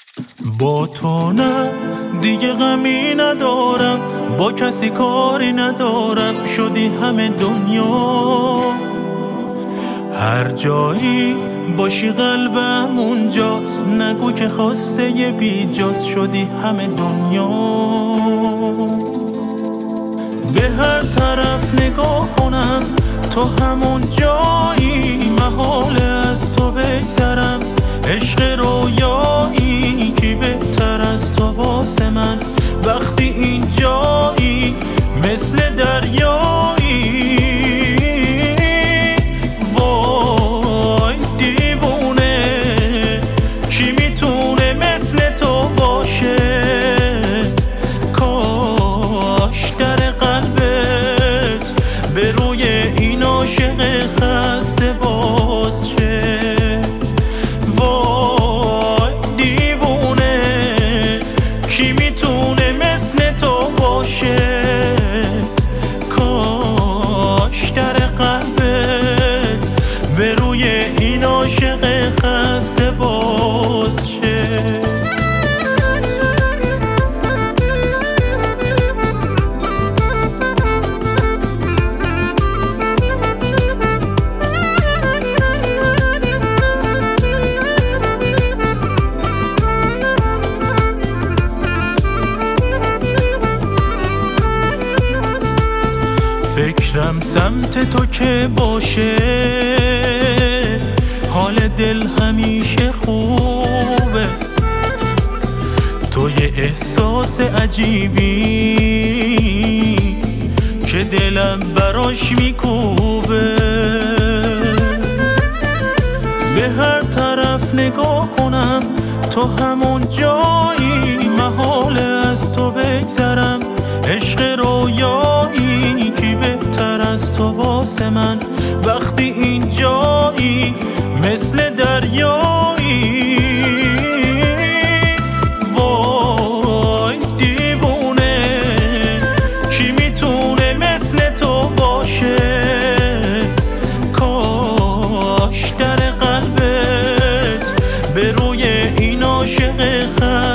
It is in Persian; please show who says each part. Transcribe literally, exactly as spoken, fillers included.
Speaker 1: با تو نه دیگه غمی ندارم، با کسی کاری ندارم، شدی همه دنیا. هر جایی باشی قلبم اونجاست، نگو که خواسته یه بیجاست، شدی همه دنیا. به هر طرف نگاه کنم تو همون جایی، محاله از تو بگذرم، عشق رویایی کی بهتر از تو واسه من، وقتی این جایی مثل دریایی. وای دیوونه کی میتونه مثل تو باشه، کاش در قلبت به روی این عاشق خسته باز شه. وای دیوونه کی میتونه مثل تو باشه، کاش در قلبت به روی این عاشق خسته باز شه. فکرم سمت تو که باشه، حال دل همیشه خوبه، تو یه احساس عجیبی که دلم براش میکوبه. به هر طرف نگاه کنم تو همون جایی، محاله از تو بگذرم، عشق رویایی کی بهتر از تو واسه من، وقتی این جایی مثل دریایی. وای دیوونه کی میتونه مثل تو باشه، کاش در قلبت به روی این عاشق